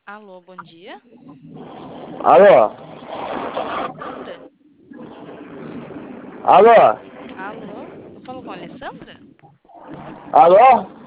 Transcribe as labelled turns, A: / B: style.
A: Alô, bom dia.
B: Alô?
A: Alessandra?
B: Alô?
A: Alô? Eu falo com a Alessandra?
B: Alô?